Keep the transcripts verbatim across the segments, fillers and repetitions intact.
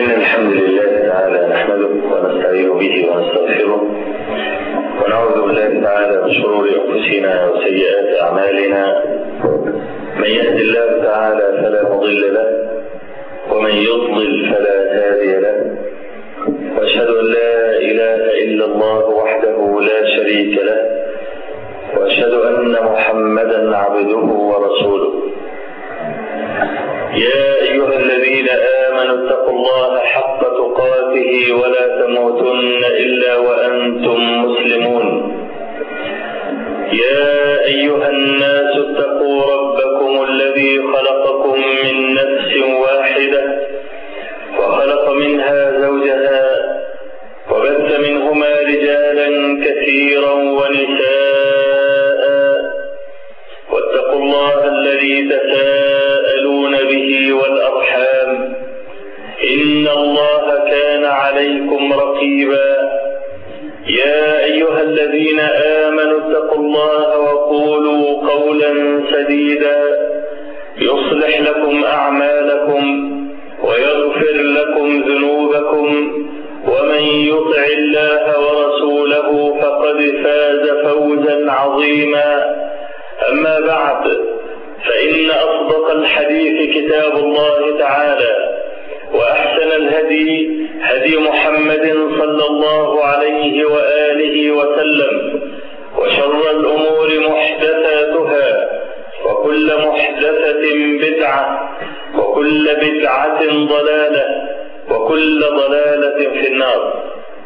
إن الحمد لله تعالى نحمده ونستعين به ونستغفره ونعوذ بالله تعالى من شرور أنفسنا وسيئات أعمالنا. من يهد الله تعالى فلا مضل له ومن يضلل فلا هادي له، وأشهد أن لا إله إلا الله وحده لا شريك له، وأشهد أن محمدا عبده ورسوله. يا أيها الذين آمنوا اتقوا الله حق تقاته ولا تموتن إلا وأنتم مسلمون. يا أيها الناس اتقوا ربكم الذي خلقكم من نفس واحدة وخلق منها زوجها وبث منهما رجالا كثيرا ونساء، واتقوا الله الذي تساءلون به والأرحام إن الله كان عليكم رقيبا. يا أيها الذين آمنوا اتقوا الله وقولوا قولا سديدا يصلح لكم أعمالكم ويغفر لكم ذنوبكم، ومن يطع الله ورسوله فقد فاز فوزا عظيما. أما بعد، فإن أصدق الحديث كتاب الله تعالى، وأحسن الهدي هدي محمد صلى الله عليه وآله وسلم، وشر الأمور محدثاتها، وكل محدثة بدعة، وكل بدعة ضلالة، وكل ضلالة في النار.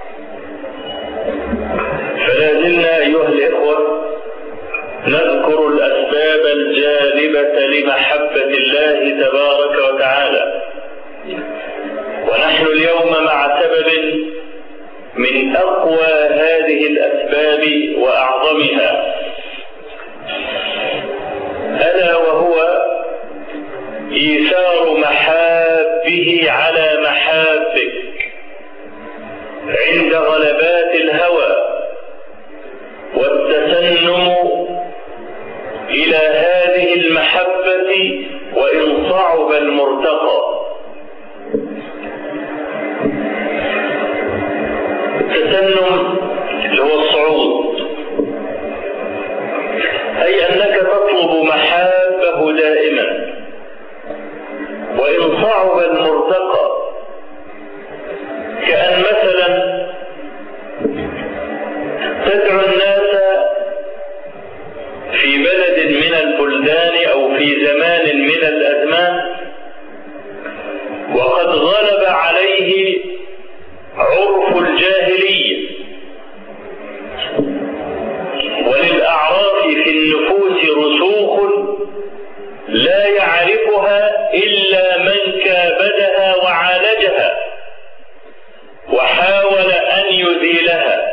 فلا زلنا أيها الإخوة نذكر الأسباب الجالبة لمحبة الله تبارك وتعالى، ونحن اليوم مع سبب من أقوى هذه الأسباب وأعظمها، ألا وهو إيثار محابه على محابك عند غلبات الهوى، والتسنم إلى هذه المحبة وإن صعب المرتقى. التسنم اللي هو الصعود، أي أنك تطلب محابه دائما وإن صعب المرتقى، كأن مثلا تدعو الناس في بلد من البلدان أو في زمان من الأزمان وقد غلب عليه عرف الجاهلية، وللأعراف في النفوس رسوخ لا يعرفها إلا من كابدها وعالجها وحاول أن يزيلها.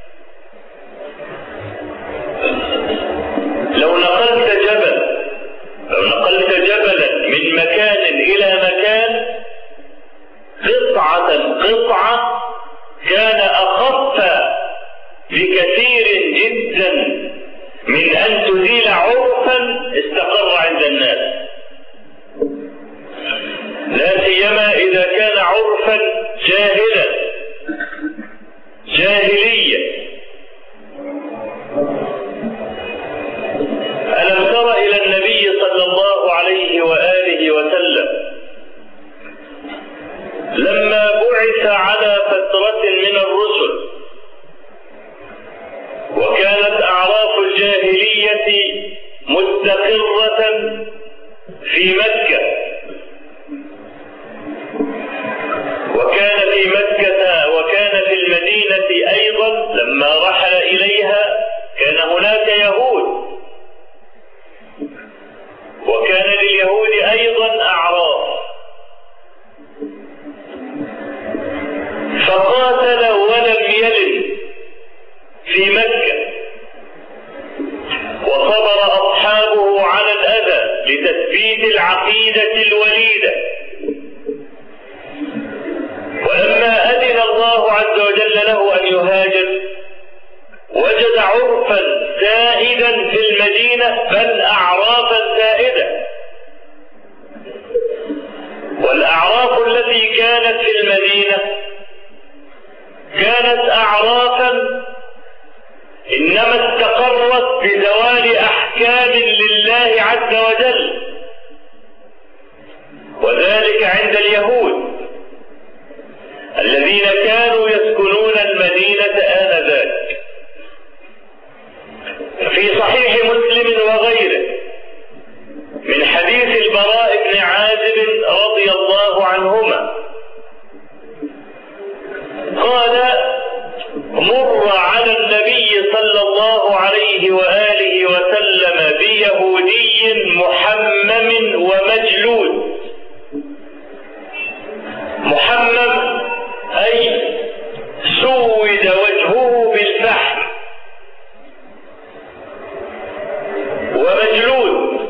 لو نقلت جبل لو نقلت جبلا من مكان إلى مكان قطعة قطعة كان أخف بكثير جدا من أن تزيل عرفا استقر عند الناس، لا سيما إذا كان عرفا جاهلا جاهليا. ألم تر إلى النبي صلى الله عليه وآله وسلم لما بعث على فترة من الرسل وكانت أعراف الجاهلية مستقرة في مكة، وكان في مكة وكان في المدينة أيضا لما رحل إليها كان هناك يهود، وكان لليهود أيضا أعراف، فقاتل ولم يلد في مكة، وصبر أصحابه على الأذى لتثبيت العقيدة الوليدة. ولما أذن الله عز وجل له أن يهاجر وجد عرفا زائدا في المدينة، بل أعرافا زائدة، والأعراف التي كانت في المدينة كانت أعرافا إنما استقرت بزوال أحكام لله عز وجل، وذلك عند اليهود الذين كانوا يسكنون المدينة آنذاك. في صحيح مسلم وغيره من حديث البراء بن عازب رضي الله عنهما قال: مر على النبي صلى الله عليه وآله وسلم بيهودي محمم ومجلود. محمم أي سود وجهه بالفحم، ومجلود.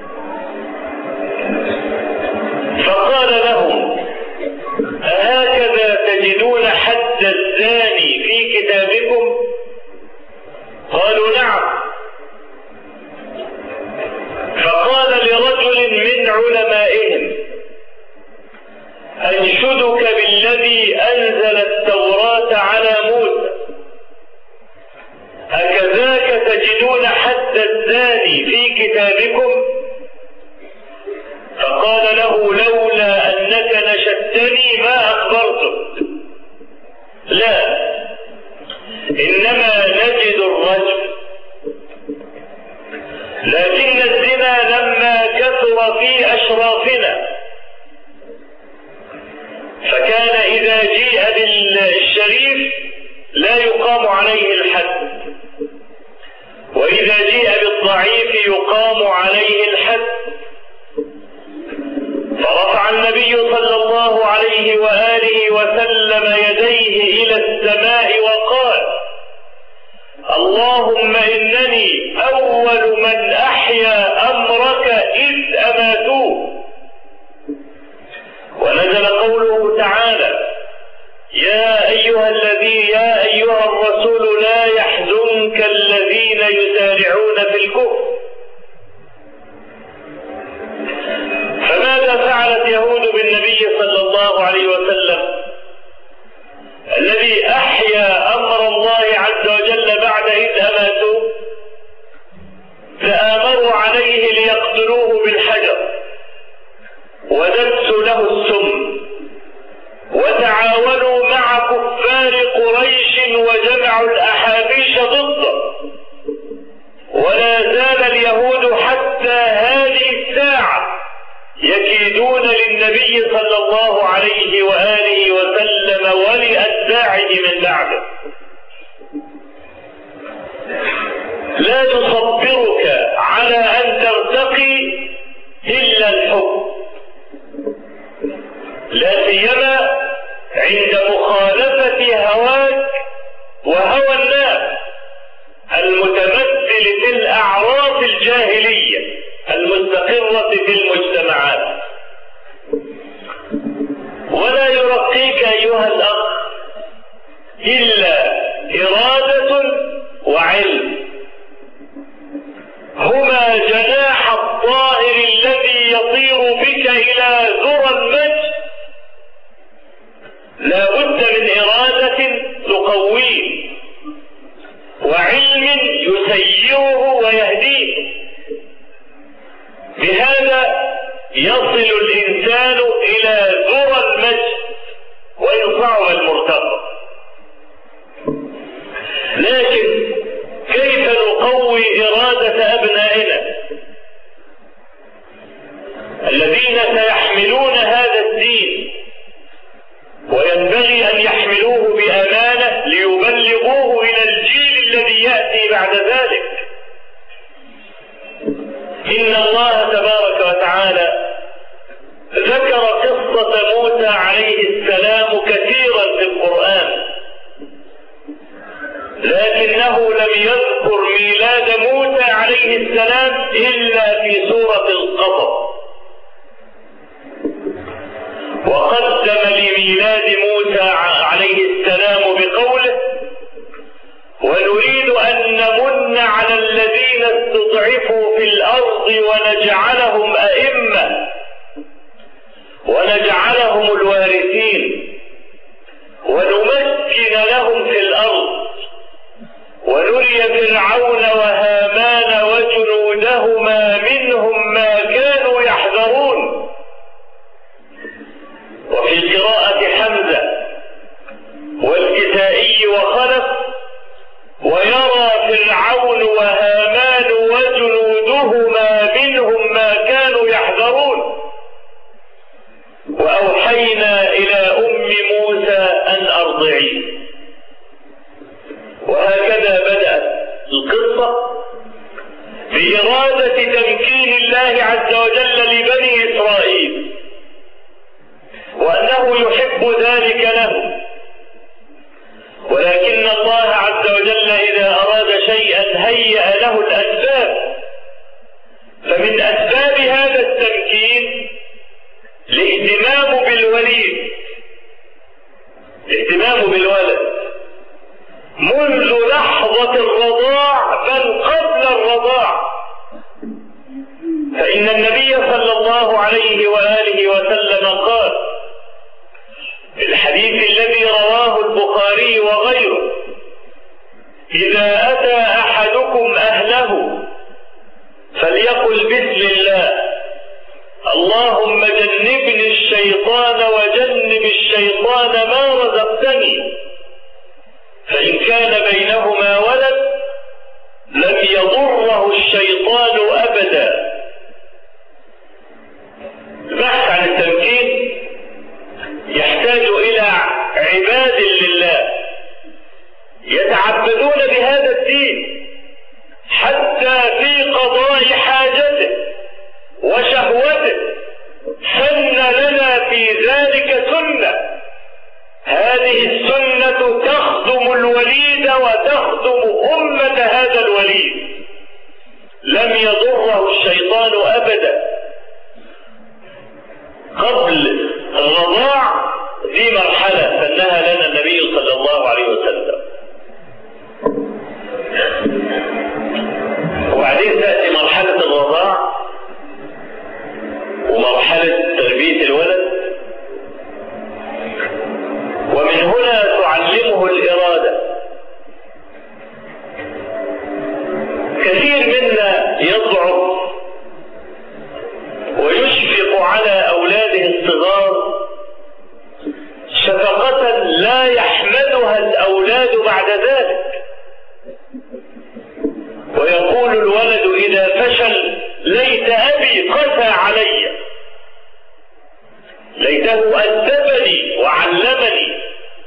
فقال لهم: أهكذا تجدون حد الزاني في كتابكم؟ قالوا: نعم. فقال لرجل من علمائهم: أنشدك بالذي أنزل التوراة على موسى، أكذاك تجدون حد الزاني في كتابكم؟ فقال له: لولا أنك نشدتني ما أخبرتك. لا، إنما نجد الرجل، لكن الزنا لما كثر في أشرافنا فكان إذا جيء بالشريف لا يقام عليه الحد، وإذا جيء بالضعيف يقام عليه الحد. فرفع النبي صلى الله عليه وآله وسلم يديه إلى السماء وقال: اللهم إنني أول من أحيا أمرك إذ أماتوه. ونزل قوله تعالى: يا أيها الذي يا أيها الرسول لا يحزنك الذين يسارعون في الكفر. فماذا فعلت يهود بالنبي صلى الله عليه وسلم الذي أحيا أمر الله عز وجل بعد إذ أماتوه؟ فآمروا عليه ليقتلوه بالحجر، ودسوا له السم، وتعاونوا مع كفار قريش وجمعوا الأحابيش ضده. ولا زال اليهود حتى هذه الساعة يكيدون للنبي صلى الله عليه وآله وسلم ولأتباعه من بعده. لا تصبرك على أن ترتقي إلا الحب، لا سيما عند مخالفة هواك وهوى الناس المتمثل في الأعراف الجاهلية المستقرة في المجتمعات. ولا يرقيك أيها الأخ إلا إرادة وعلم، هما جناح الطائر الذي يطير بك إلى ذرى المجد. لا بد من إرادة تقويه، وعلم يسيره ويهديه. بهذا يصل الإنسان إلى ذرى المجد ويرفعها المرتقى. لكن كيف نقوي إرادة أبنائنا الذين سيحملون هذا الدين، وينبغي أن يحملوه بأمانة ليبلغوه إلى الجيل الذي يأتي بعد ذلك؟ إن الله تبارك وتعالى ذكر قصة موسى عليه السلام كثيرا في القرآن، لكنه لم يذكر ميلاد موسى عليه السلام إلا في سورة القصص. وقدم لميلاد موسى عليه السلام بقوله: ونريد أن نمن على الذين استضعفوا في الأرض ونجعلهم أئمة ونجعلهم الوارثين في الأرض ونري فرعون وهامان وجنودهما منهم ما كانوا يحذرون. وفي قراءة حمزة والكسائي وخلف ويرى فرعون وهامان وجنودهما منهم ما كانوا يحذرون. وأوحينا إلى أم موسى أن أرضعيه. وهكذا بدأت القصة بإرادة تمكين الله عز وجل لبني إسرائيل، وأنه يحب ذلك له. ولكن الله عز وجل إذا أراد شيئا هيأ له الأسباب. فمن أسباب هذا التمكين الاهتمام بالوليد، الاهتمام بالولد منذ لحظة الرضاع بل قبل الرضاع. فإن النبي صلى الله عليه وآله وسلم قال في الحديث الذي رواه البخاري وغيره: إذا أتى أحدكم أهله فليقل بسم الله، اللهم جنبني الشيطان وجنب الشيطان ما رزقتني. فإن كان بينهما ولد لم يضره الشيطان أبدا. البحث عن التمكين يحتاج إلى عباد لله يتعبدون بهذا الدين حتى في قضاء حاجته وشهوته سن لنا في ذلك سنة. هذه السنة تخدم الوليد وتخدم أمة هذا الوليد. لم يضره الشيطان أبدا. قبل الرضاع دي مرحلة سنها لنا النبي صلى الله عليه وسلم، وبعدين تأتي مرحلة الرضاع ومرحلة تربية الولد، ومن هنا تعلمه الإرادة. كثير منا يضعف ويشفق على أولاده الصغار شفقة لا يحملها الأولاد بعد ذلك، ويقول الولد إذا فشل: ليت أبي قسى علي، ليته أدبني وعلمني.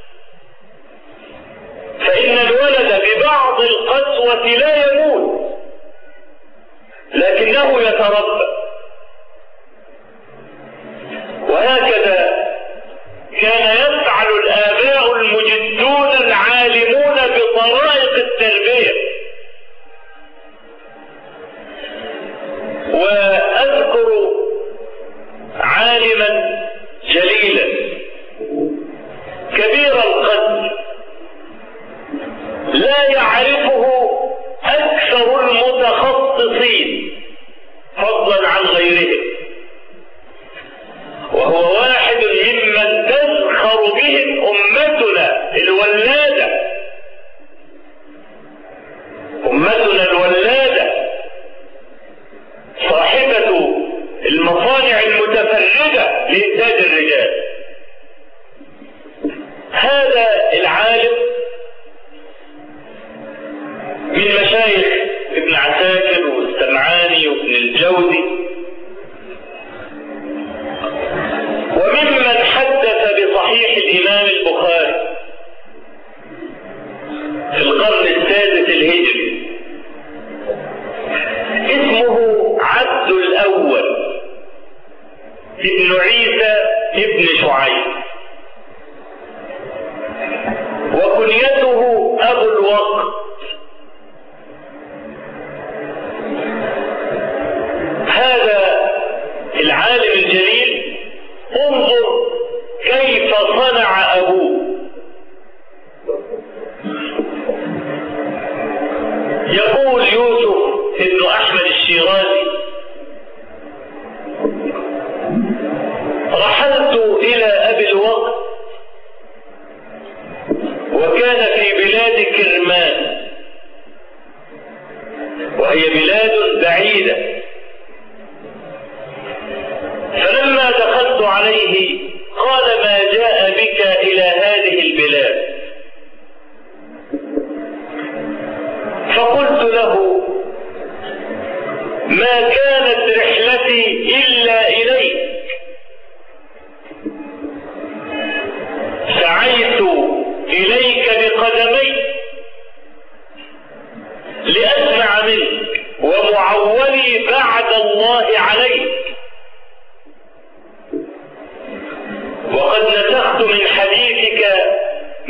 فإن الولد ببعض القسوة لا يموت، لكنه يتربى. وهكذا كان يفعل الآباء المجدون العالمون بطرائق التربية. وأذكر عالما جليلا كبير القدر لا يعرفه أكثر المتخصصين فضلا عن غيرهم، وهو واحد ممن تزخر بهم أمتنا الولادة، أمتنا الولادة، صاحبة المصانع المتفردة لإنتاج الرجال. هذا العالم من مشايخ ابن عساكر والسمعاني وابن الجوزي، وممن حدث بصحيح الإمام البخاري في القرن السادس الهجري. اسمه عبد الأول ابن عيسى ابن شعيب،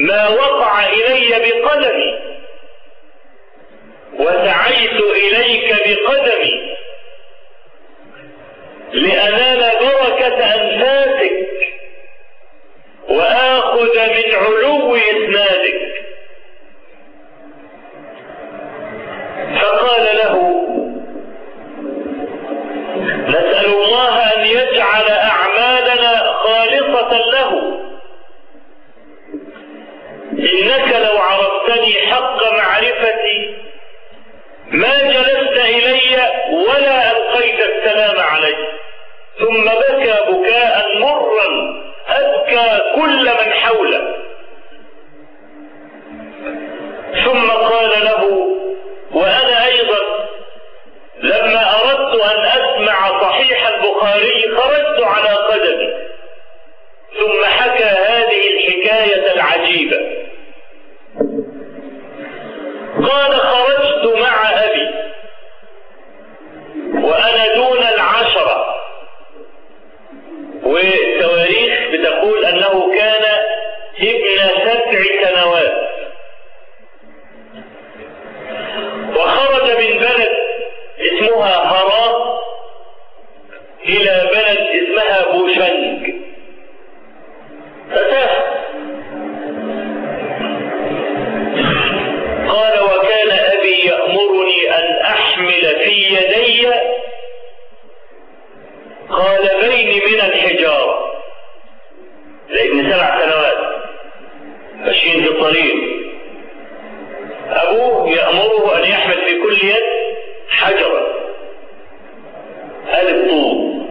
ما وقع إلي بقدمي وسعيت إليك بقدمي لأنال بركة أنفاسك وآخذ من علو إسنادك. فقال له: نسأل الله أن يجعل أعمالنا خالصة له، إنك لو عرفتني حق معرفتي ما جلست إلي ولا ألقيت السلام علي. ثم بكى بكاء مرا أبكى كل من حوله. ثم قال له: وأنا أيضا لما أردت أن أسمع صحيح البخاري خرجت على قدمي. ثم حكى هذه الحكاية العجيبة. قال: خرجت مع أبي وأنا دون العشرة، والتواريخ بتقول أنه كان ابن سبع سنوات، وخرج من بلد اسمها هراء إلى بلد اسمها بوشنج فتاه. قال: وكان أبي يأمرني أن أحمل في يدي قالبين من الحجارة، لأن سبع سنوات ماشيين في الطريق، أبوه يأمره أن يحمل في كل يد حجرا هذا الطول.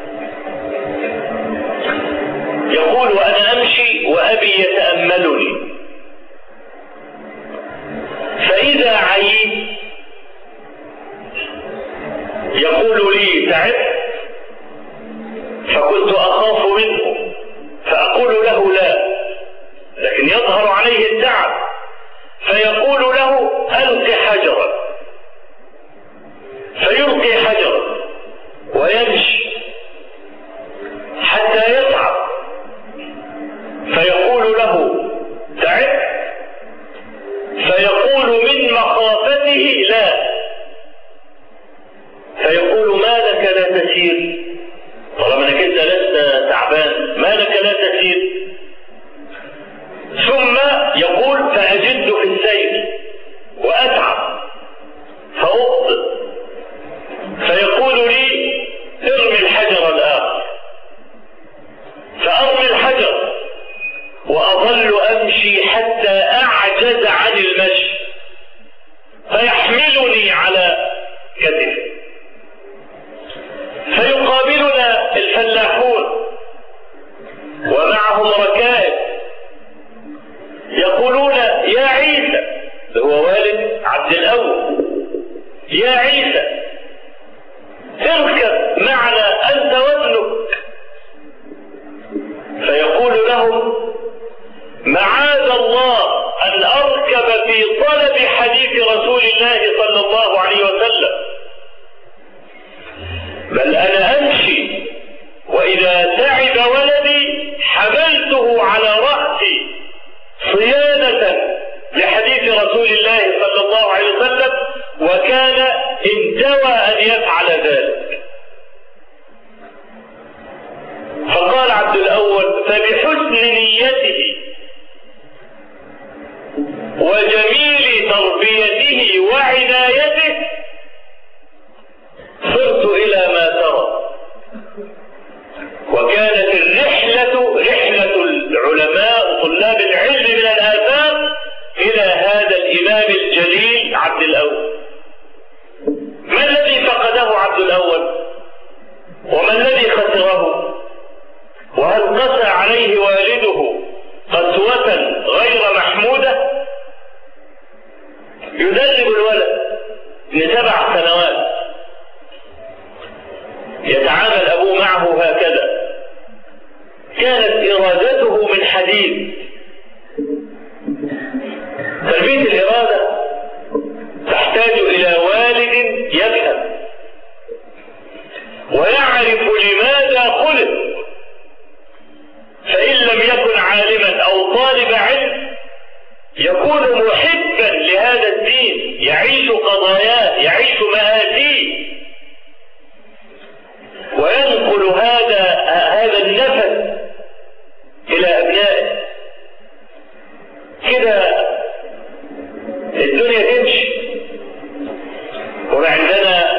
يقول: وأنا أمشي وأبي يتأملني، فإذا عييت يقول لي: تعبت؟ فكنت أخاف منه فأقول له: لا، لكن يظهر عليه التعب، فيقول له: ألق حجرا، فيلقي حجرا ويمشي حتى يتعب، فيقول له: تعبت؟ فيقول من مخافته: لا، فيقول: ما لك لا تسير؟ طالما انك انت لست تعبان ما لك لا تسير؟ ثم يقول: فأجد في السير وأتعب فأخطئ، فيقول لي: ارمي الحجر الآخر، فأرمي الحجر وأظل أمشي حتى أعجز عن المشي، فيحملني على كتفه. فيقابلنا الفلاحون ومعهم ركائب يقولون: يا عيسى، هو والد عبد الأول، يا عيسى اركب معنا أنت وابنك. فيقول لهم: معاذ الله أن أركب في طلب حديث رسول الله صلى الله عليه وسلم، بل أنا أمشي وإذا تعب ولدي حملته على رأسي صيانة لحديث رسول الله صلى الله عليه وسلم، وكان انتوى أن يفعل ذلك. فقال عبد الأول: فبحسن نيته وجميل تربيته وعنايته صرت إلى ما ترى. وكانت الرحلة رحلة العلماء وطلاب العلم من الآثار إلى هذا الإمام الجليل عبد الأول. ما الذي فقده عبد الأول؟ وما الذي خسره؟ وهل قسى عليه والده قسوة غير محمودة؟ يدرب الولد من سبع سنوات، يتعامل أبوه معه هكذا. كانت إرادته من حديد. تربية الإرادة تحتاج إلى والد يفهم ويعرف لماذا خلق، فإن لم يكن عالما أو طالب علم يعيش قضاياه، يعيش مآسيه، وينقل هذا هذا النفس إلى أبنائه. كده الدنيا تمشي. وعندنا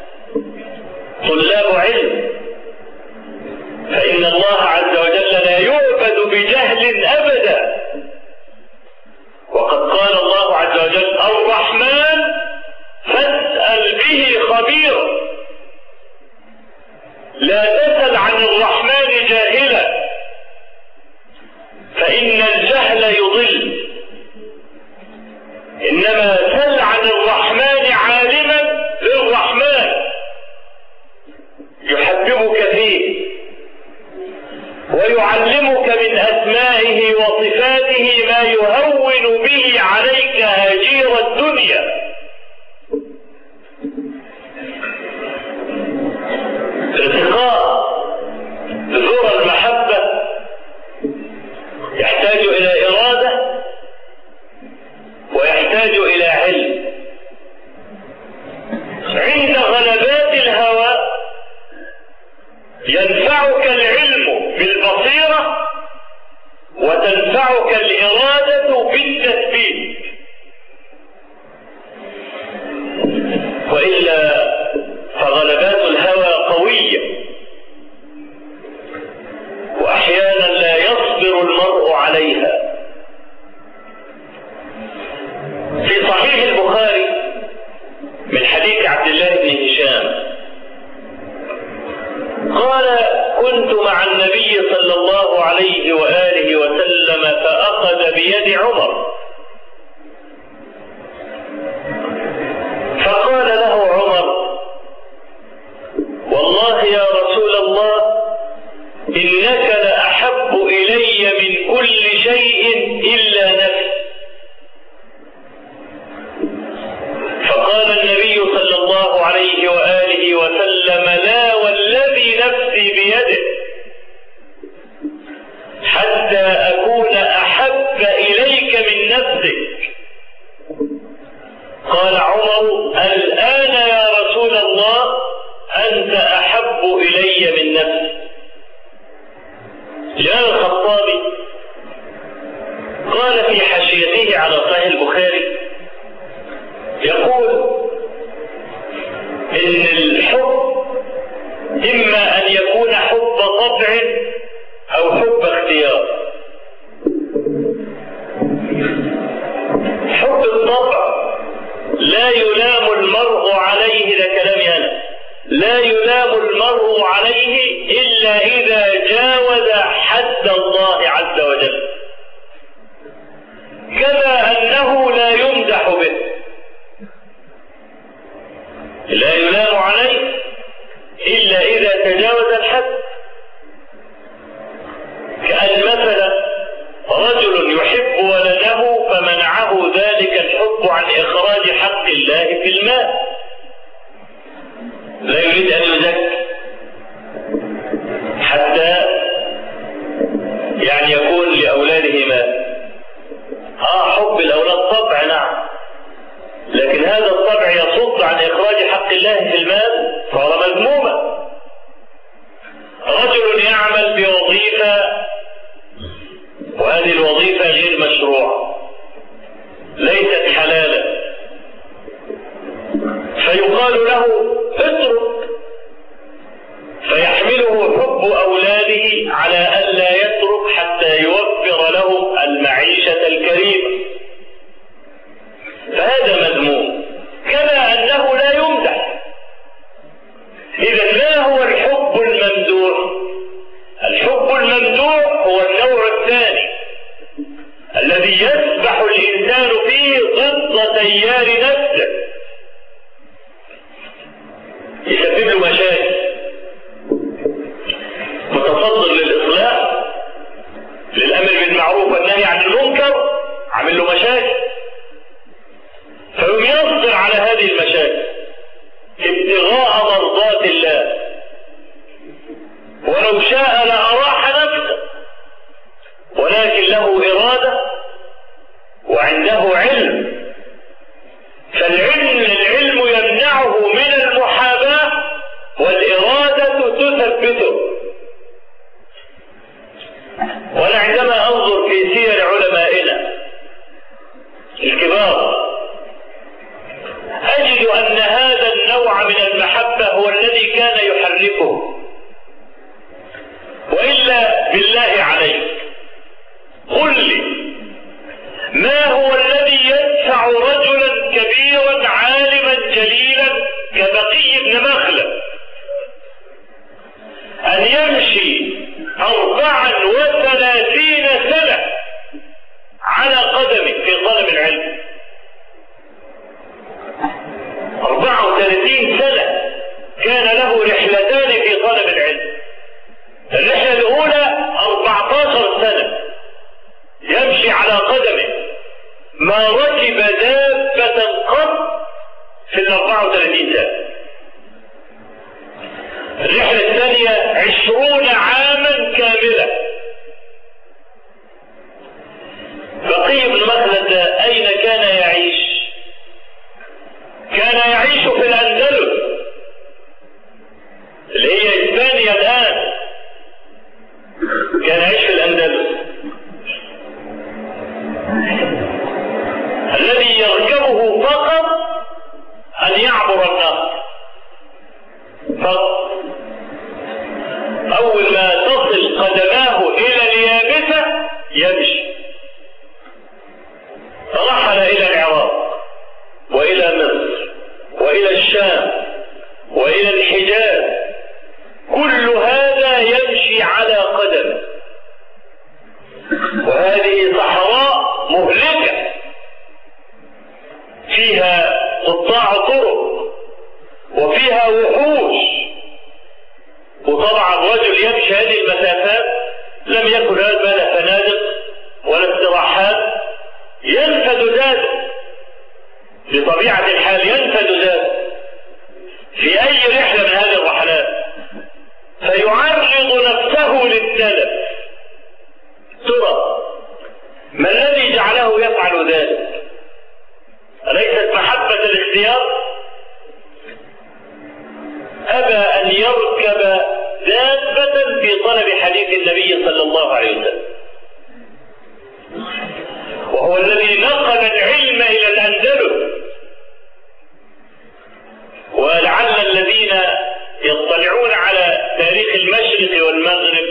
طلاب علم، فإن الله عز وجل لا يعبد بجهل أبدا. وقد قال الله عز وجل: الرحمن فاسأل به خبيرا. لا تسأل عن الرحمن جاهلا، فإن الجهل يضل، إنما سل عن الرحمن عالما للرحمن يحببك فيه ويعلمك من أسمائه وصفاته ما يهون به عليك هجير الدنيا. ارتقاء ذرى المحبة يحتاج إلى إرادة ويحتاج إلى علم. عند غلبات الهوى ينفعك العلم بالبصيرة وتنفعك الإرادة بالتثبيت، وإلا فغلبات الهوى قوية، وأحيانا لا يصبر المرء عليها. في صحيح البخاري من حديث عبد الله بن هشام قال: كنت مع النبي صلى الله عليه وآله وسلم فأخذ بيد عمر، فقال له عمر: والله يا رسول الله إنك لأحب إلي من كل شيء إلا نفسي. فقال النبي صلى الله عليه وآله وسلم: لا والذي نفسي بيده حتى أكون أحب إليك من نفسك. قال عمر: الآن يا رسول الله أنت أحب إلي من نفسي. جاء الخطابي قال في حاشيته على صحيح البخاري، يقول إن الحب إما أن يكون حب طبع أو حب اختيار. حب الطبع لا يلام المرء عليه، ده كلامي أنا، لا يلام المرء عليه إلا إذا جاوز حد الله عز وجل، كما أنه لا يمدح به. لا يلام عليه إلا إذا تجاوز الحد. كأن مثلا رجل يحب ولده فمنعه ذلك الحب عن إخراج حق الله في المال، لا يريد أن يزكي حتى يعني يكون لأولاده مال. آه حب الأولاد طبع، نعم، لكن هذا الطبع يصد عن إخراج حق الله في المال، صار مذموما. رجل يعمل بوظيفة وهذه الوظيفة غير مشروعة، ليست حلالا، فيقال له اترك، فيحمله حب أولاده على أن لا يترك حتى يوفر لهم المعيشة الكريمة، فهذا مذموم، كما أنه لا يمدح. إذا ما هو الحب الممدوح؟ الحب الممدوح هو النوع الثاني الذي يسبح الإنسان فيه ضد تيار نفسه، يسبب له مشاكل، متصدر للإصلاح، للأمر بالمعروف والنهي عن المنكر، عامل له مشاكل، فيقوم يصبر على هذه المشاكل ابتغاء مرضات الله، ولو شاء لأراح نفسه، ولكن له إرادة وعنده علم، فالعلم ما هو الذي يدفع رجلا كبيرا عالما جليلا كبقي بن مخلد أن يمشي أربعا وثلاثين سنة على قدمه في طلب العلم؟ أربعة وثلاثين سنة كان له رحلتان في طلب العلم. الرحلة الأولى أربعة عشر سنة يمشي على قدمه، ما ركب دابة قط في الأربعة وثلاثين سنة. الرحلة الثانية عشرون عاما كاملة. بقي بن مخلد أين كان يعيش؟ كان يعيش في الأندلس اللي هي إسبانيا الآن. كان يعيش في الأندلس الذي يركبه فقط أن يعبر النهر فقط. أول ما تصل قدماه إلى اليابسة يمشي. فرحل إلى العراق وإلى مصر وإلى الشام وإلى الحجاز، كل هذا يمشي على قدمه. وهذه صحراء مهلكة فيها قطاع طرق وفيها وحوش، وطبعا الرجل يمشي هذه المسافات لم يكن لا فنادق ولا استراحات، ينفد ذاته بطبيعة الحال، ينفد ذاته في أي رحلة من هذه الرحلات، فيعرض نفسه للتلف. ترى ما الذي جعله يفعل ذلك؟ أليست محبة الاختيار؟ أبى أن يركب دابة في طلب حديث النبي صلى الله عليه وسلم، وهو الذي نقل العلم إلى الأندلس. ولعل الذين يطلعون على تاريخ المشرق والمغرب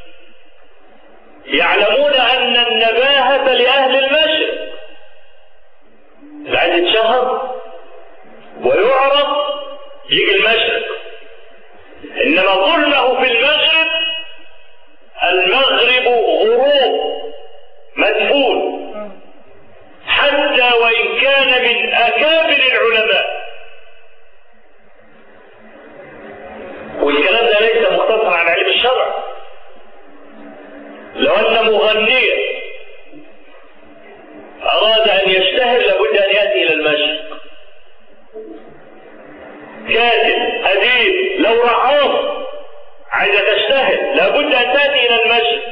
يعلمون أن النباهة لأهل المشرق، اللي عايز يتشهر ويعرف يجي المشرق، إنما ظلمه في المغرب. المغرب غروب مدفون حتى وإن كان من أكابر العلماء. والكلام ده ليس مختصر عن علم الشرع. لو أن مغنيا أراد أن يشتهر لابد أن يأتي إلى المشرق. كاتب أديب لو رعاص عايزة تشتهر لابد أن تأتي إلى المشرق.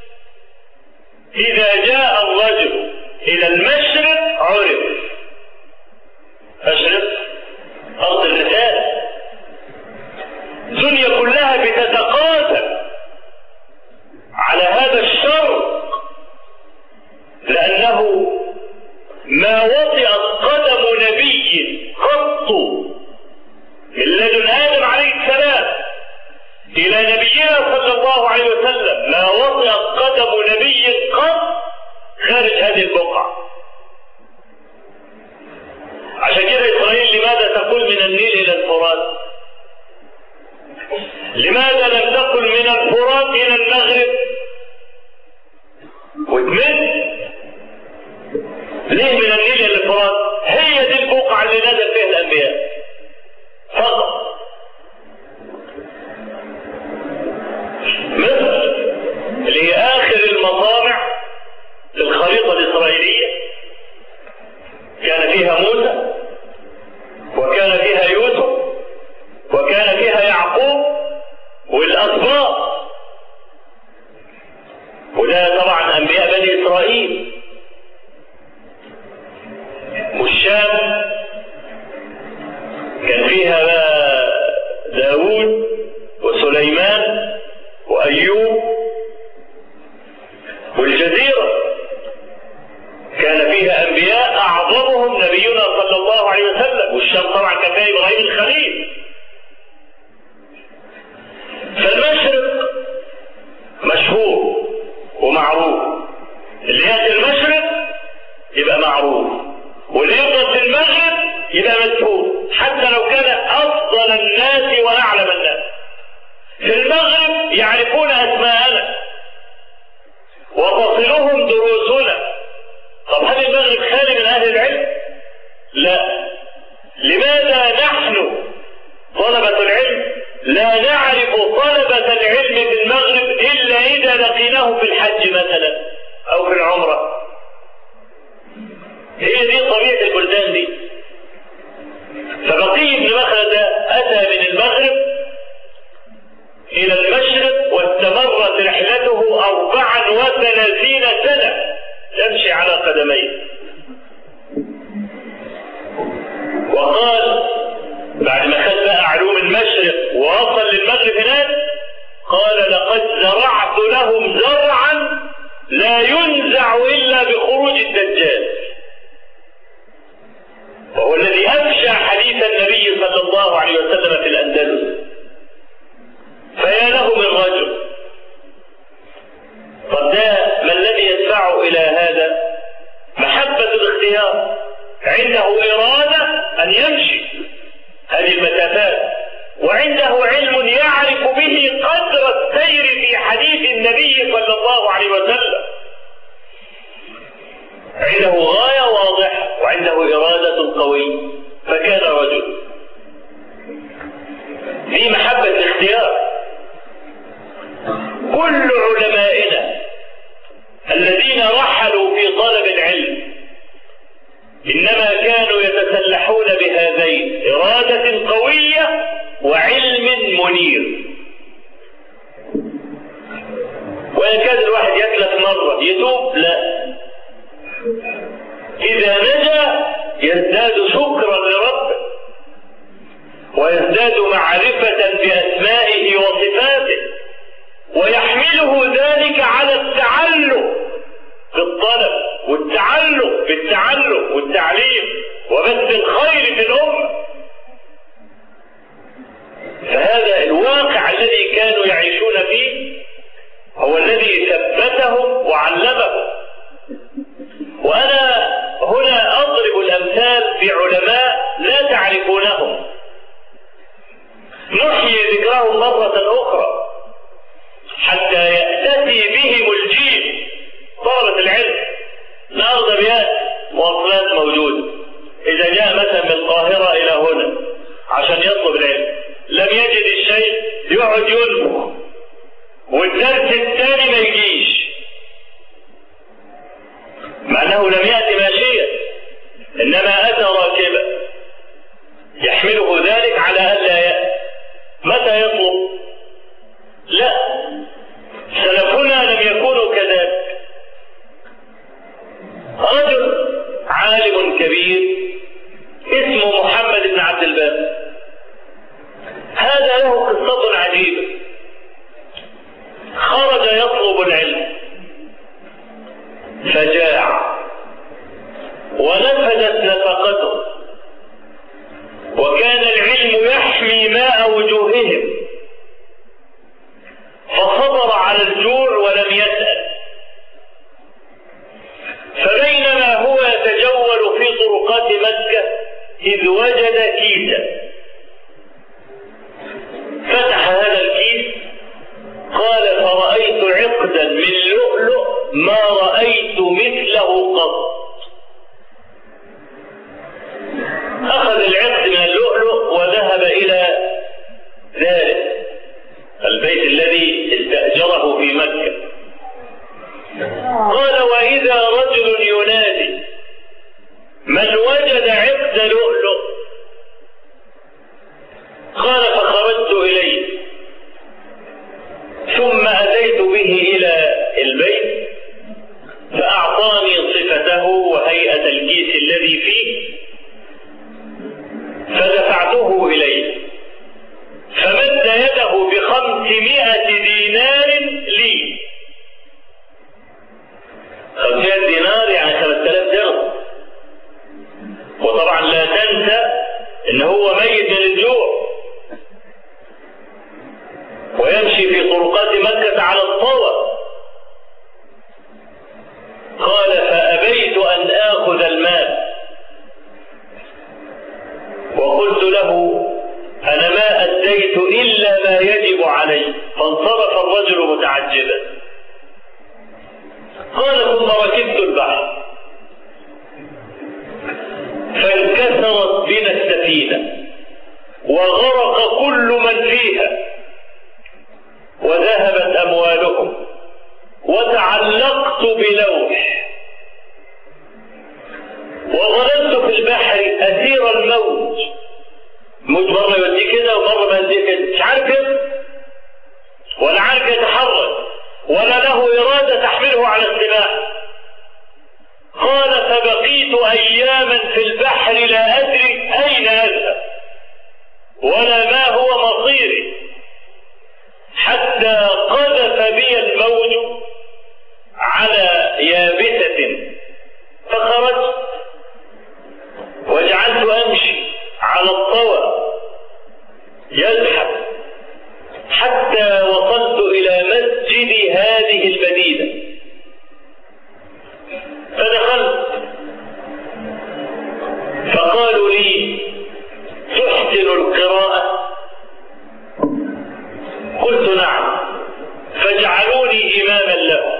إذا جاء الرجل إلى المشرق عرف. مشرق أرض الرسالة، الدنيا كلها بتتقاتل على هذا الشر، لأنه ما وطئت قدم نبي قط من لدن آدم عليه السلام إلى نبينا صلى الله عليه وسلم، ما وطئت قدم نبي قط خارج هذه البقعة. عشان كده إسرائيل لماذا تقول من النيل إلى الفرات؟ لماذا لم تقل من الفرات إلى المغرب وتمد؟ ليه من النيل إلى الفرات؟ هي دي البقعة اللي نزل فيها الأنبياء فقط. مصر اللي هي آخر المطامع في الخريطة الإسرائيلية كان فيها موسى وكان فيها يوسف وكان فيها يعقوب والأسباط، وده طبعا أنبياء بني إسرائيل. والشام كان فيها داود وسليمان وأيوب. والجزيرة كان فيها أنبياء أعظمهم نبينا صلى الله عليه وسلم. والشام طبعا كان فيها إبراهيم الخليل. فالمشرق مشهور ومعروف. اللي يأتي المشرق واللي يفضل في المغرب يبقى مسؤول حتى لو كان أفضل الناس وأعلم الناس. في المغرب يعرفون أسماءنا وتصلهم دروسنا. طب هل المغرب خالي من أهل العلم؟ لا. لماذا نحن طلبة العلم لا نعرف طلبة العلم في المغرب إلا إذا لقيناهم في الحج مثلا أو في العمرة؟ هي دي طبيعة البلدان دي. فبقي بن مخلد أتى من المغرب إلى المشرق واستمرت رحلته أربعا وثلاثين سنة يمشي على قدميه. وقال بعد ما خد بقى علوم المشرق ووصل للمغرب هناك قال لقد زرعت لهم زرعا لا ينزع إلا بخروج الدجال، وهو الذي أفشى حديث النبي صلى الله عليه وسلم في الأندلس. فيا له من رجل. طب ده ما الذي يدفعه إلى هذا؟ محبة الاختيار، عنده إرادة أن يمشي هذه المسافات، وعنده علم يعرف به قدر السير في حديث النبي صلى الله عليه وسلم. عنده غاية واضحة وعنده إرادة قوية، فكان رجل في محبة الاختيار. كل علمائنا الذين رحلوا في طلب العلم إنما كانوا يتسلحون بهذين: إرادة قوية وعلم منير. ويكاد الواحد يتلف مرة يتوب، لا، إذا نجا يزداد شكرا لربه ويزداد معرفة بأسمائه وصفاته، ويحمله ذلك على التعلق بالطلب والتعلق بالتعلم والتعليم وبث الخير في الأمة. فهذا الواقع الذي كانوا يعيشون فيه هو الذي ثبتهم وعلمهم. وأنا هنا أضرب الأمثال بعلماء لا تعرفونهم، نحيي ذكرهم مرة أخرى حتى يأتي بهم الجيل طلبة العلم. النهارده بيأتي مواصلات موجودة، إذا جاء مثلا من القاهرة إلى هنا عشان يطلب العلم لم يجد الشيء يقعد ينفخ، والدرس الثاني ما يجيش، مع أنه لم يأتي ماشيا إنما أتى راكبا، يحمله ذلك على ألا يأتي. متى يطلب؟ لا، سلفنا لم يكونوا كذلك. رجل عالم كبير اسمه محمد بن عبد الباب، هذا له قصة عجيبة. خرج يطلب العلم فجاع ونفدت نفقته، وكان العلم يحمي ماء وجوههم، فصبر على الجوع ولم يسأل. فبينما هو يتجول في طرقات مكة إذ وجد كيسا، فتح هذا الكيس قال: فرأيت عقدا من لؤلؤ ما رأيت مثله قط. أخذ العقد من اللؤلؤ وذهب إلى ذلك البيت الذي استأجره في مكة. قال: وإذا رجل ينادي: من وجد عقد لؤلؤ؟ قال: فخرجت إليه، ثم أتيت به إلى البيت فأعطاني صفته وهيئة الكيس الذي فيه، فدفعته إليه، فمد يده بخمسمائة دينار لي. خمسمائة دينار يعني خمسة آلاف درهم. وطبعا لا تنسى إن هو ميت من الجوع ويمشي في طرقات مكة على الطوى. قال: فأبيت أن آخذ المال فبقيت أياما في البحر لا أدري أين أذهب ولا ما هو مصيري، حتى قذف بي الموج على يابسة فخرجت وجعلت أمشي على الطوى يزحف حتى وصلت إلى مسجد هذه المدينة، فدخلت فقالوا لي تحسن القراءة؟ قلت نعم، فاجعلوني إماما له،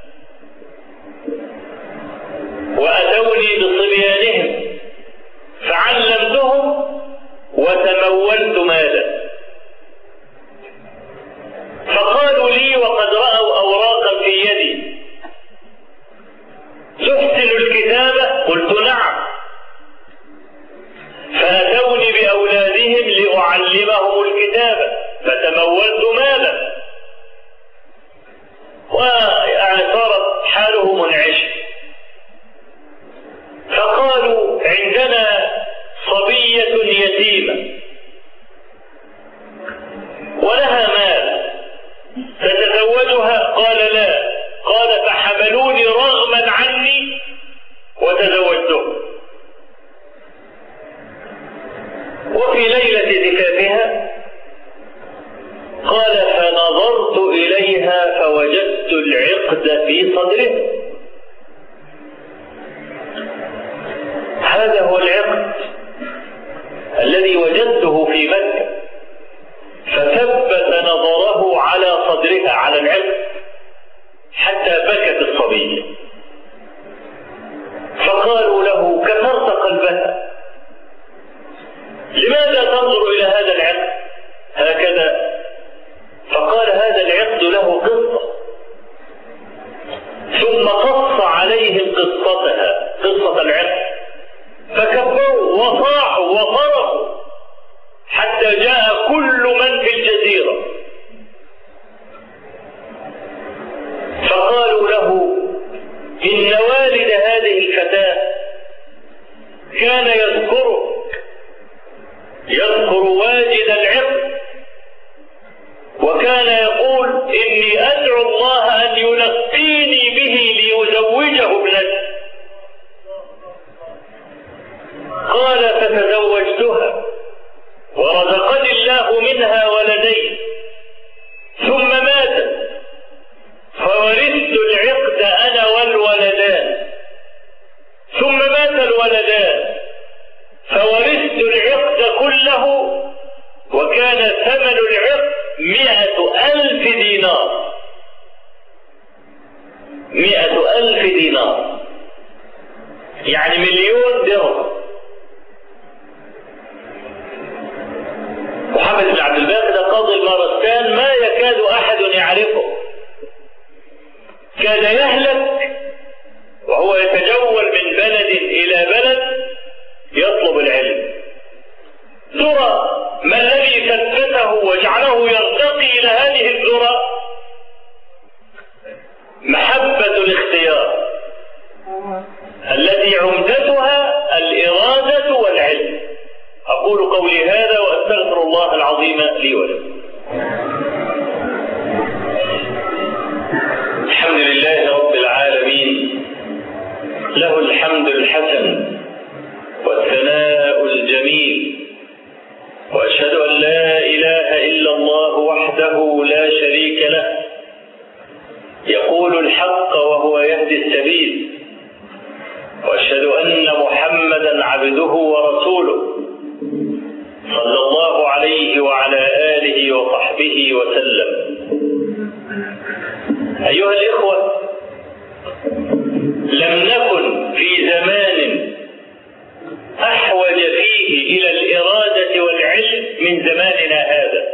وأتوني بصبيانهم فعلمتهم وتمولت مالا، فقالوا لي وقد رأوا أوراقا في يدي تحسن الكتابة؟ قلت نعم، فأتوني بأولادهم لأعلمهم الكتابة فتمولت مالا، ويعني صارت حاله منعشة. فقالوا عندنا صبية يتيمة ولها مال تتزوجها؟ قال لا، قال فحملوني رغما عني وتزوجته. وفي ليلة زفافها قال فنظرت إليها فوجدت العقد في صدره. هذا هو العقد الذي وجدته في مكة، فثبت نظره على صدرها على العقد حتى بكت الصبية، فقالوا له كسرت قلبها، لماذا تنظر إلى هذا العقد هكذا؟ فقال هذا العقد له قصة، ثم قص عليهم قصتها قصة العقد، فكبروا وصاحوا وصرخوا حتى جاء كل من في الجزيرة، فقالوا له إن والد هذه الفتاة كان يذكره يذكر واجد العقد، وكان يقول إني أدعو الله أن يلقيني به ليزوجه ابنتي. قال فتزوجتها ورزقني الله منها ولدين، ثم ماتت فورثت العقد أنا والولدان، ثم مات الولدان فورثت العقد كله، وكان ثمن العقد مئة ألف دينار. مئة ألف دينار يعني مليون درهم. محمد بن عبد الباقي ده قاضي المارستان ما يكاد أحد يعرفه، كان يهلك وهو يتجول من بلد إلى بلد يطلب العلم. ترى ما الذي ثبته وجعله يرتقي إلى هذه الذرة؟ محبة الاختيار التي عمدتها الإرادة والعلم. أقول قولي هذا وأستغفر الله العظيم لي ولكم. الحمد لله رب العالمين، له الحمد الحسن والثناء الجميل، وأشهد أن لا إله إلا الله وحده لا شريك له، يقول الحق وهو يهدي السبيل، وأشهد أن محمدا عبده ورسوله صلى الله عليه وعلى آله وصحبه وسلم. أيها الإخوة، لم نكن في زمان أحوج فيه إلى الإرادة والعلم من زماننا هذا،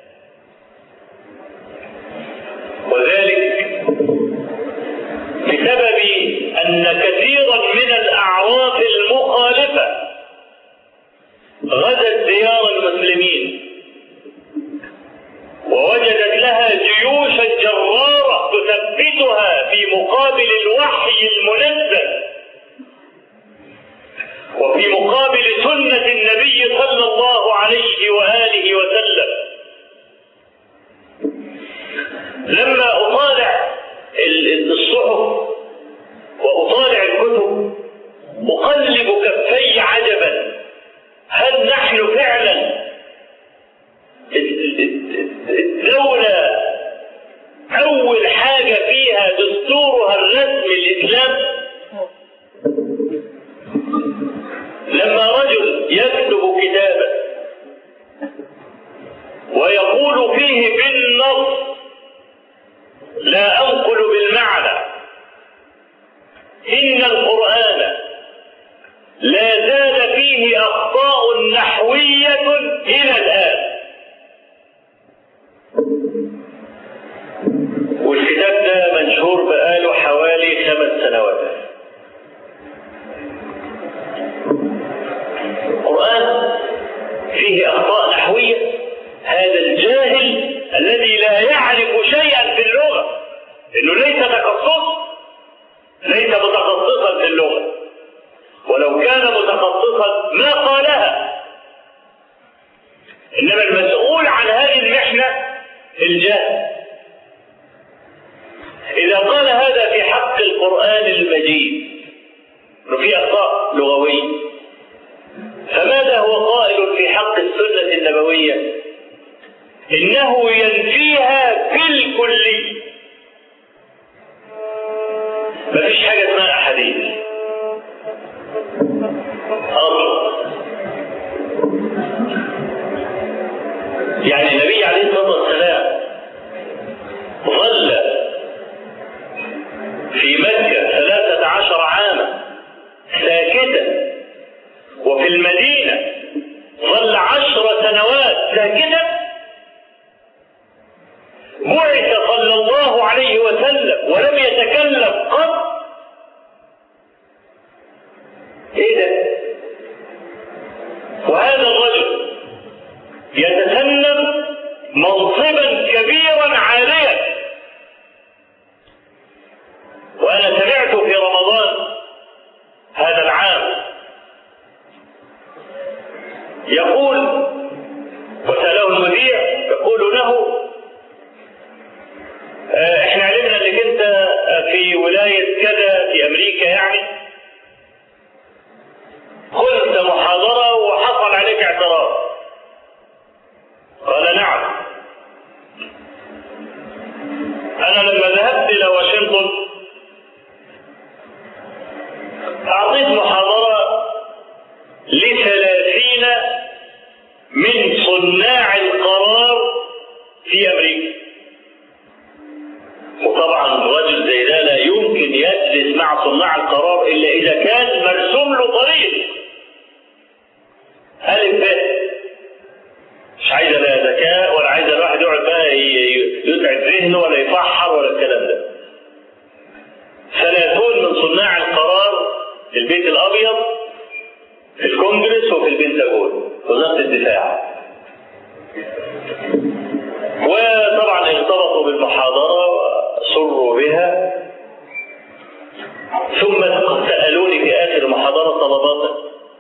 وذلك بسبب أن كثيرا من الأعراف المخالفة غزت ديار المسلمين ووجدت لها جيوشا جرارة تثبتها في مقابل الوحي المنزل صلى الله عليه وآله وسلم. لما أطالع الصحف وأطالع الكتب أقلب كفي عجبا، هل نحن فعلا الدولة أول حاجة فيها دستورها الرسمي الإسلام؟ لما رجل يكتب كتابا ويقول فيه بالنص، لا أنقل بالمعنى، إن القرآن لا زال فيه أخطاء نحوية إلى الآن، والكتاب ده منشور بقاله حوالي خمس سنوات. القرآن فيه أخطاء نحوية، هذا الجاهل الذي لا يعرف شيئا في اللغة، إنه ليس تخصص ليس متخصصا في اللغة، ولو كان متخصصا ما قالها، إنما المسؤول عن هذه المحنة الجاهل. إذا قال هذا في حق القرآن المجيد إنه فيه أخطاء لغوية، فماذا هو قائل في حق السنة النبوية؟ إنه ينفيها بالكلية. ما فيش حاجة اسمها أحاديث أصلا. يعني النبي عليه الصلاة والسلام ظل في مكة ثلاثة عشر عاما ساكتا، وفي المدينة ظل عشر سنوات ساكتا. بعث صلى الله عليه وسلم ولم يتكلم قط. ايه ده؟ وهذا الرجل يتسلم منصبا كبيرا عاليا. وانا سمعت في رمضان هذا العام يقول، وسأله المذيع يقول له: احنا علمنا انك انت في ولاية كذا في امريكا، يعني قلت محاضرة وحصل عليك اعتراض. قال: نعم. انا لما ذهبت الى واشنطن اعطيت محاضرة لثلاثين من صناع القرار في امريكا، وطبعا رجل زي ده لا يمكن يجلس مع صناع القرار الا اذا كان مرسوم له طريق الف ب. مش عايزه لا ذكاء ولا عايزه الواحد يقعد بقى يتعب ذهنه ولا يفحر ولا الكلام ده. ثلاثون من صناع القرار في البيت الابيض، في الكونجرس، وفي البنتاجون، وزاره الدفاع. وطبعا ارتبطوا بالمحاضره وسروا بها، ثم سالوني في اخر المحاضره طلبات: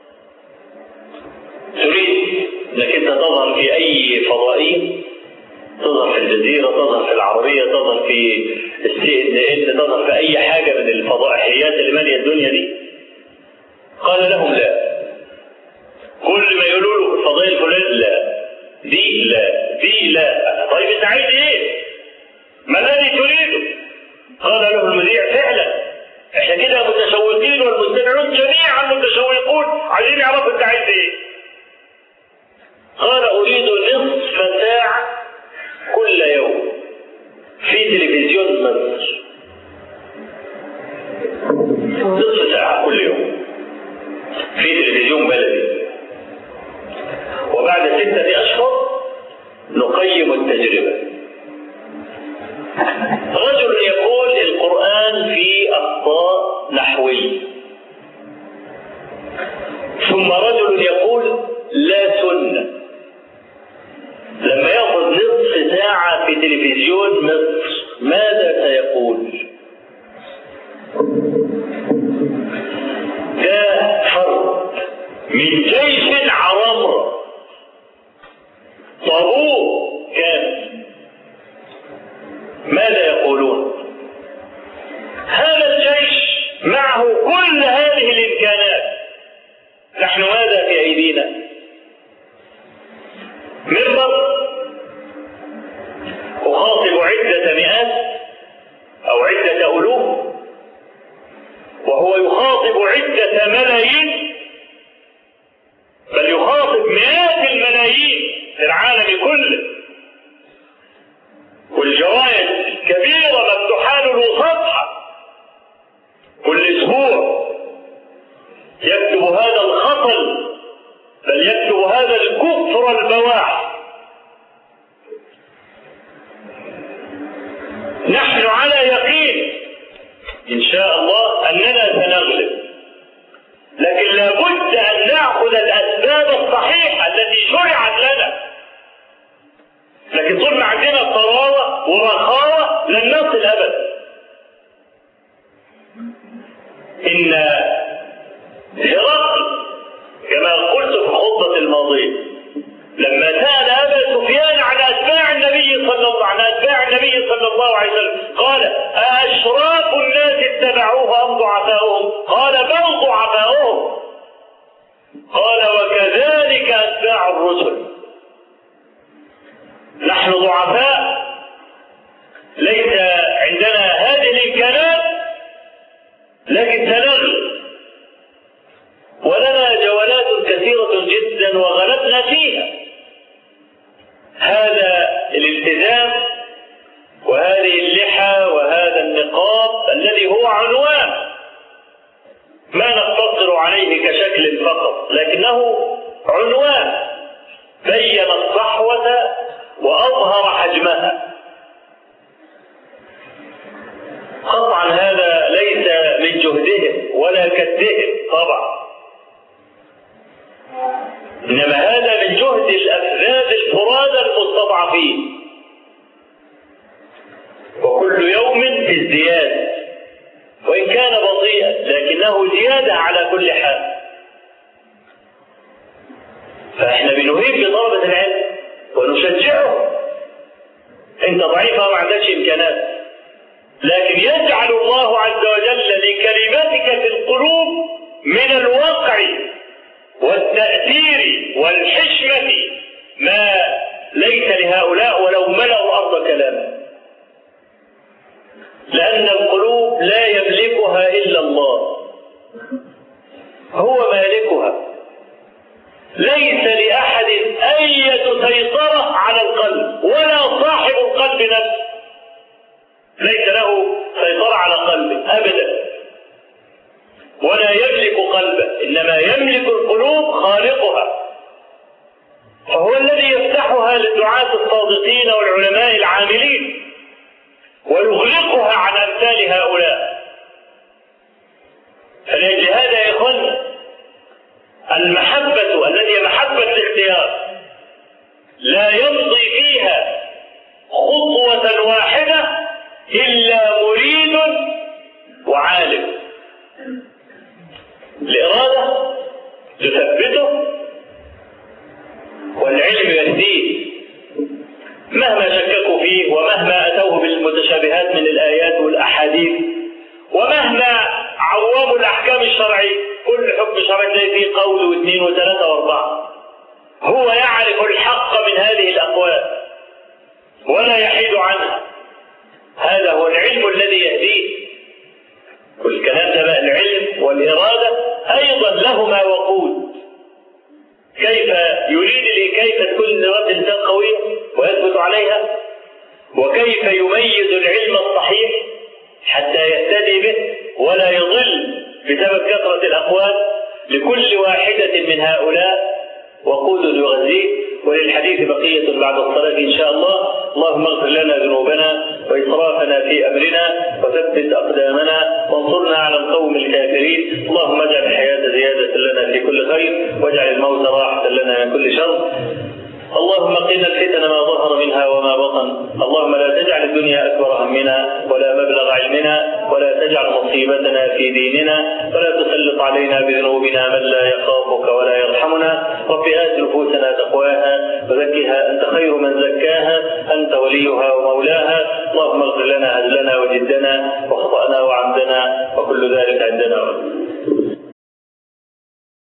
تريد انك انت تظهر في اي فضائي، تظهر في الجزيره، تظهر في العربيه، تظهر في السي ان ان، تظهر في اي حاجه من الفضائيات اللي ماليه الدنيا دي؟ قال لهم: لا. كل ما يقولوا له في الفضائي الفلاني لا، دي لا، دي لا. طيب انت عايز ايه؟ ما الذي تريده؟ قال له المذيع: فعلا احنا كده متشوقين والمستمعون جميعا متشوقون، عايزين يعرفوا انت عايز ايه. قال: اريد نصف ساعة كل يوم في تلفزيون مصر. نصف ساعة كل يوم في تلفزيون بلدي، وبعد ستة أشهر نقيم التجربة. رجل يقول القرآن فيه أخطاء نحوية، ثم رجل يقول لا سنة. لما يأخذ نصف ساعة في تلفزيون مصر ماذا سيقول؟ ده فرق من جيش عرمرة طابور كامل. ماذا يقولون؟ هذا الجيش معه كل هذه الإمكانات، نحن ماذا في أيدينا؟ منبر أخاطب عدة مئات أو عدة ألوف، وهو يخاطب عدة ملايين، بل يخاطب مئات الملايين في العالم كله، والجرائد الكبيرة مفتوحة له صفحة كل أسبوع يكتب هذا الخطل، بل يكتب هذا الكفر البواح. نحن على يقين إن شاء الله أننا سنغلب، لكن لابد أن نأخذ الأسباب الصحيحة التي شرعت لنا. لكن طول ما عندنا طراوة ورخاوة لن نصل أبدا. إن هرقل كما قلت في الخطبة الماضية لما سأل أبا سفيان عن أتباع النبي صلى الله عن أتباع النبي صلى الله عليه وسلم قال: أأشراف الناس اتبعوه أم ضعفاؤهم؟ قال: بل ضعفاؤهم. قال: وكذلك أتباع الرسل. نحن ضعفاء، ليس عندنا هذه الإمكانات، لكن سنغلب، ولنا جولات كثيرة جدا وغلبنا فيها. هذا الالتزام وهذه اللحى وهذا النقاب الذي هو عنوان ما نقتصر عليه كشكل فقط، لكنه عنوان بين الصحوة وأظهر حجمها. قطعا هذا ليس من جهدهم ولا كدهم طبعا، إنما هذا من جهد الأفذاذ الفرادى المستضعفين، وكل يوم في ازدياد، وإن كان بطيئا لكنه زيادة على كل حال. فإحنا بنهيب بطلبة العلم ونشجعه. أنت ضعيف وما عندكش إمكانات، لكن يجعل الله عز وجل لكلمتك في القلوب من الوقع والتأثير والحشمة ما ليس لهؤلاء ولو ملأوا الأرض كلاما، لأن القلوب لا يملكها إلا الله، هو مالكها. ليس لأحد أي سيطرة على القلب، ولا صاحب القلب نفسه ليس له سيطرة على قلبه أبدا، ولا يملك قلبه، إنما يملك القلوب خالقها. فهو الذي يفتحها للدعاة الصادقين والعلماء العاملين، ويغلقها عن أمثال هؤلاء. فلأجل هذا يا إخوان المحبة التي هي محبة الاختيار لا يمضي فيها خطوة واحدة إلا مريد وعالم. الإرادة تثبته والعلم يهديه، مهما شككوا فيه ومهما أتوه بالمتشابهات من الآيات والأحاديث، ومهما عواموا الأحكام الشرعية. كل حكم شرعي تلاقي فيه قول واثنين وثلاثة وأربعة، هو يعرف الحق من هذه الأقوال ولا يحيد عنها. هذا هو العلم الذي يهديه. والكلام ده بقى العلم والإرادة أيضا لهما وقود. كيف يريد كيف تكون إرادة الإنسان قوية ويثبت عليها، وكيف يميز العلم الصحيح حتى يهتدي به ولا يضل بسبب كثرة الأقوال. لكل واحدة من هؤلاء وقود يغذيه. وللحديث بقية بعد الصلاة إن شاء الله. اللهم اغفر لنا ذنوبنا وإسرافنا في أمرنا وثبت أقدامنا وانصرنا على القوم الكافرين. اللهم اجعل الحياة زيادة لنا في كل خير، واجعل الموت راحة لنا من كل شر. اللهم قنا الفتن ما ظهر منها وما بطن. اللهم لا تجعل الدنيا أكبر همنا ولا مبلغ علمنا ولا تجعل مصيبتنا في ديننا ولا تسلط علينا بذنوبنا من لا يخافك ولا يرحمنا. رب آت نفوسنا تقواها وزكها أنت خير من زكاها أنت وليها ومولاها. اللهم اغفر لنا هزلنا وجدنا وخطأنا وعمدنا وكل ذلك عندنا.